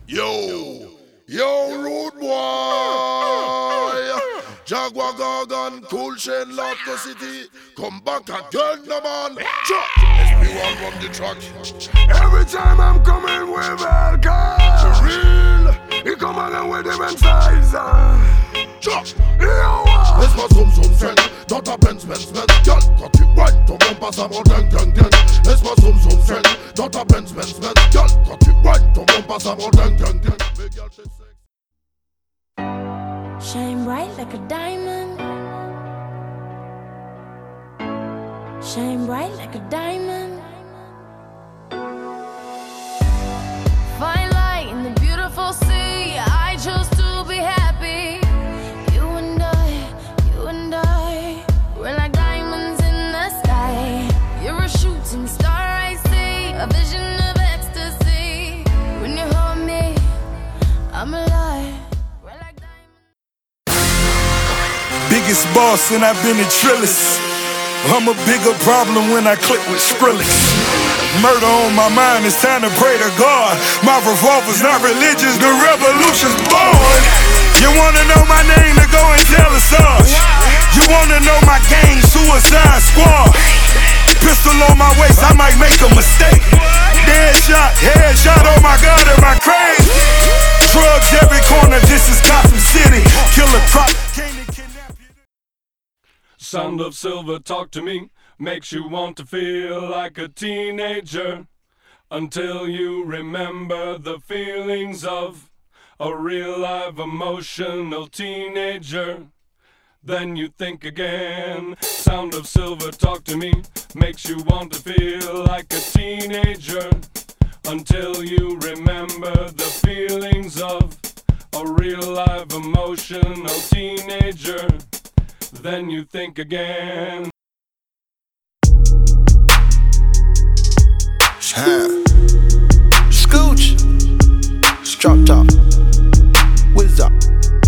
Yo, rude boy. Jaguar Gargan, Cool Chain, Laughter City. Come back again, no man. SB1 run the track. Every time I'm coming with Hellcat, real, he come along with different size. Let's go zoom friend. Daughter Benz. Girl, cut it right. Don't pass about gang. Let's go zoom friend. Daughter Benz. Girl, cut it right. Don't pass about gang. Make girl say sex. Shine bright like a diamond. Shine bright like a diamond. Fine light in the beautiful sea. I chose to be happy. You and I, we're like diamonds in the sky. You're a shooting star, I see, a vision of ecstasy. When you hold me, I'm alive. Biggest boss and I've been a Trillis. I'm a bigger problem when I click with Skrillex. Murder on my mind, it's time to pray to God. My revolver's not religious, the revolution's born. You wanna know my name, to go and tell us us. You wanna know my gang, Suicide Squad. Pistol on my waist, I might make a mistake. Headshot, oh my God, am I crazy? Drugs every corner, this is Gotham City. Killer Croc. Sound of silver talk to me, makes you want to feel like a teenager, until you remember the feelings of a real live emotional teenager. Then you think again. Sound of silver talk to me, makes you want to feel like a teenager, until you remember the feelings of a real live emotional teenager. Then you think again. Scooch, drop top, whiz up,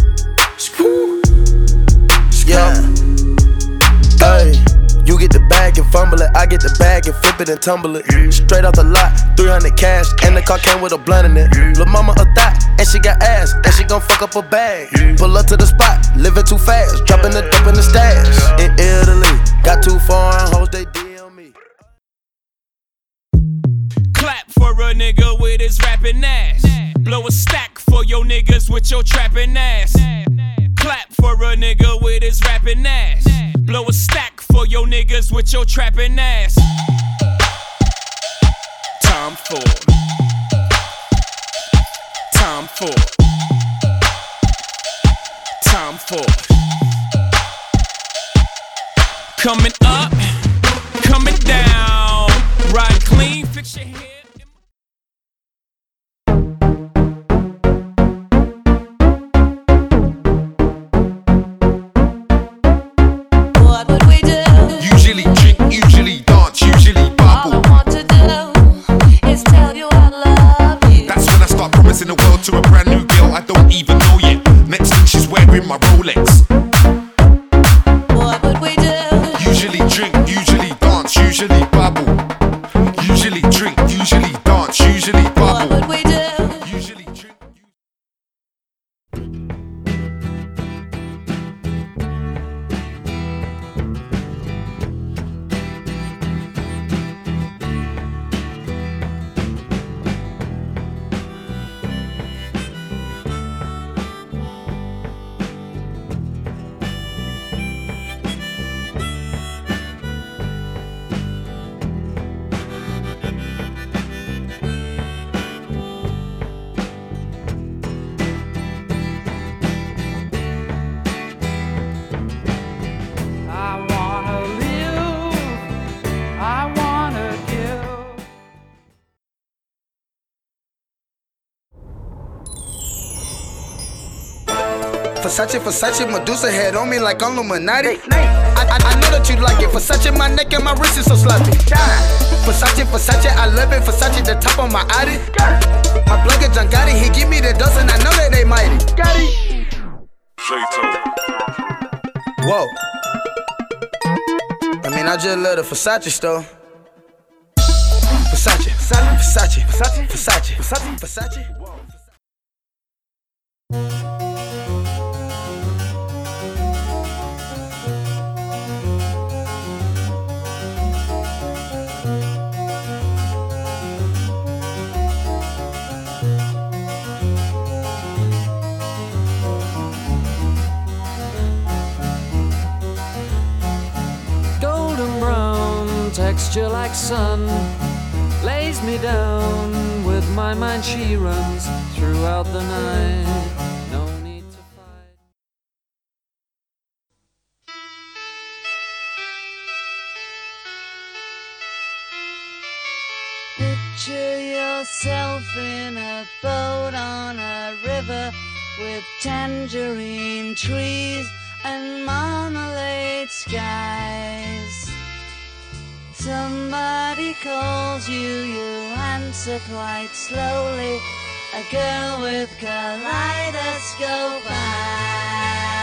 yeah. Hey, you get the bag and fumble it, I get the bag and flip it and tumble it. Straight off the lot, 300 cash, and the car came with a blunt in it. Lil' mama a thot, and she got ass, and she gon' fuck up a bag. Pull up to the spot, living too fast, dropping the dope in the stash. In Italy, got too foreign hoes, they DM me. Clap for a nigga with his rapping ass. Blow a stack for your niggas with your trapping ass. Clap for a nigga with his rapping ass. Blow a stack for your niggas with your trapping ass. Time for coming up, coming down. Ride clean, fix your hair. What would we do? Usually drink, usually dance, usually bubble. All I want to do is tell you I love you. That's when I start promising the world to a brand new girl I don't even know yet. Next thing she's wearing my Rolex. What would we do? Usually drink, usually dance, usually bubble. Usually drink, usually dance, usually What bubble. would we do? Usually drink. Versace, Medusa head on me like I'm Illuminati. I know that you like it. Versace, my neck and my wrist is so sloppy. Versace, I love it. Versace, the top of my Audi. My plug is John Gotti, he give me the dust and I know that they mighty. Whoa. I mean, I just love the Versace store. Versace. Texture like sun lays me down. With my mind she runs throughout the night. No need to fight. Picture yourself in a boat on a river with tangerine trees and marmalade skies. Somebody calls you, you answer quite slowly. A girl with kaleidoscope eyes.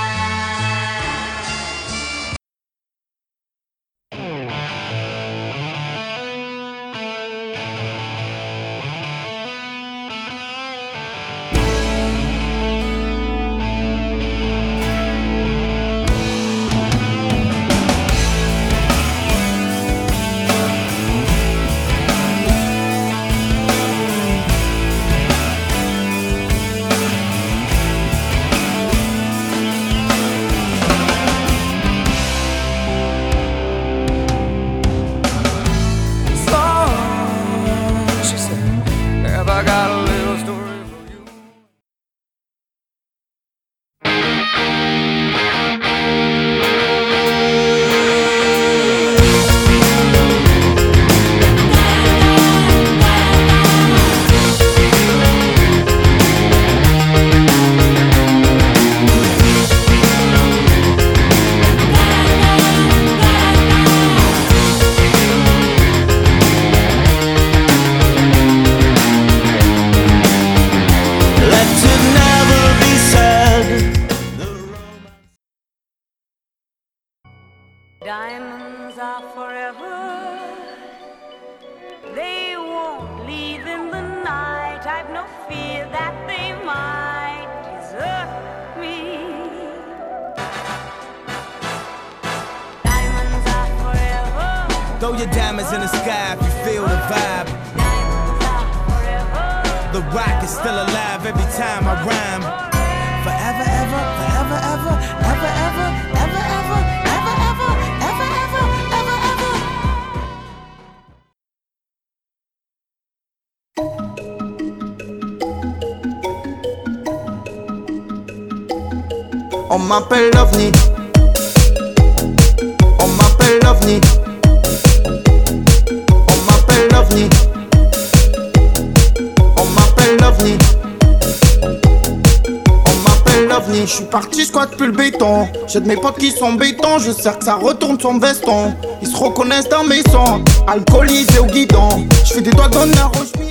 Diamonds are forever. They won't leave in the night. I've no fear that they might desert me. Diamonds are forever. Throw your diamonds in the sky if you feel the vibe. Diamonds are forever. The rock is still alive every time I rhyme. Forever, ever, forever, ever, ever, ever, ever, ever, ever, ever, ever, ever, ever, ever. On m'appelle l'OVNI. On m'appelle l'OVNI. On m'appelle l'OVNI. On m'appelle l'OVNI. Je suis parti, squatte plus le béton. J'ai de mes potes qui sont béton. Je sais que ça retourne son veston. Ils se reconnaissent dans mes sons. Alcoolisé au guidon. Je fais des doigts d'honneur au chemin.